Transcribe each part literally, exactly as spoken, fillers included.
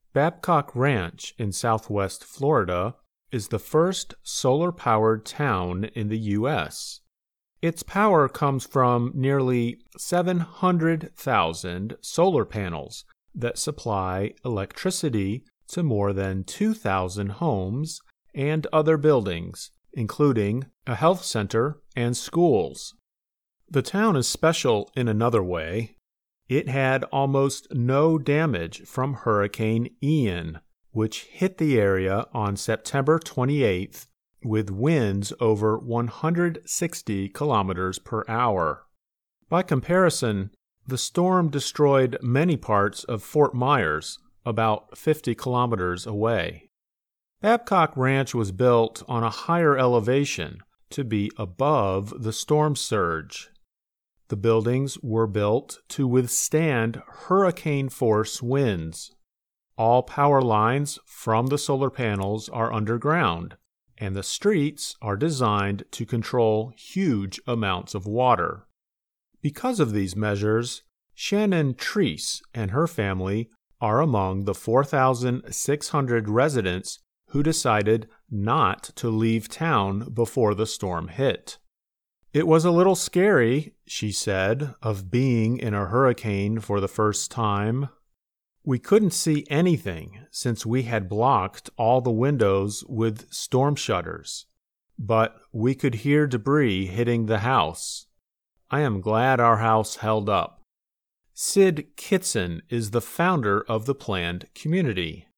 Babcock Ranch in southwest Florida is the first solar-powered town in the U S Its power comes from nearly seven hundred thousand solar panels that supply electricity to more than two thousand homes and other buildings, including a health center and schools. The town is special in another way. It had almost no damage from Hurricane Ian, which hit the area on September twenty-eighth with winds over one hundred sixty kilometers per hour. By comparison, the storm destroyed many parts of Fort Myers, about fifty kilometers away. Babcock Ranch was built on a higher elevation to be above the storm surge. The buildings were built to withstand hurricane-force winds. All power lines from the solar panels are underground, and the streets are designed to control huge amounts of water. Because of these measures, Shannon Treese and her family are among the four thousand six hundred residents who decided not to leave town before the storm hit. It was a little scary, she said, of being in a hurricane for the first time. We couldn't see anything since we had blocked all the windows with storm shutters, but we could hear debris hitting the house. I am glad our house held up. Sid Kitson is the founder of the planned community.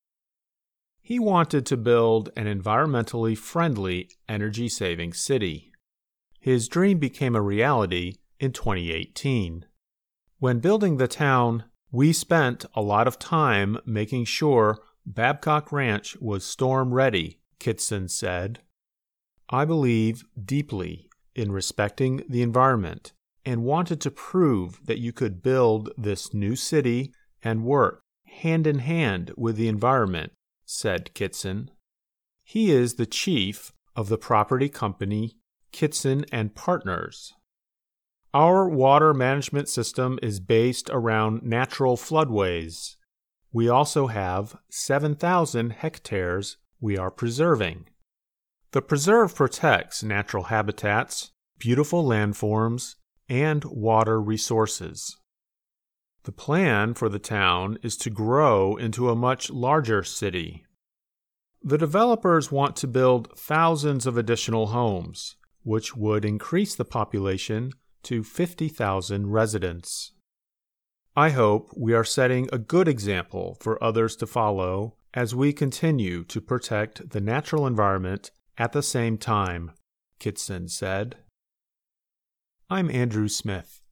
He wanted to build an environmentally friendly, energy-saving city. His dream became a reality in twenty eighteen. When building the town, we spent a lot of time making sure Babcock Ranch was storm-ready, Kitson said. I believe deeply in respecting the environment and wanted to prove that you could build this new city and work hand in hand with the environment, said Kitson. He is the chief of the property company Kitson and Partners. Our water management system is based around natural floodways. We also have seven thousand hectares we are preserving. The preserve protects natural habitats, beautiful landforms, and water resources. The plan for the town is to grow into a much larger city. The developers want to build thousands of additional homes, which would increase the population to fifty thousand residents. I hope we are setting a good example for others to follow as we continue to protect the natural environment at the same time, Kitson said. I'm Andrew Smith.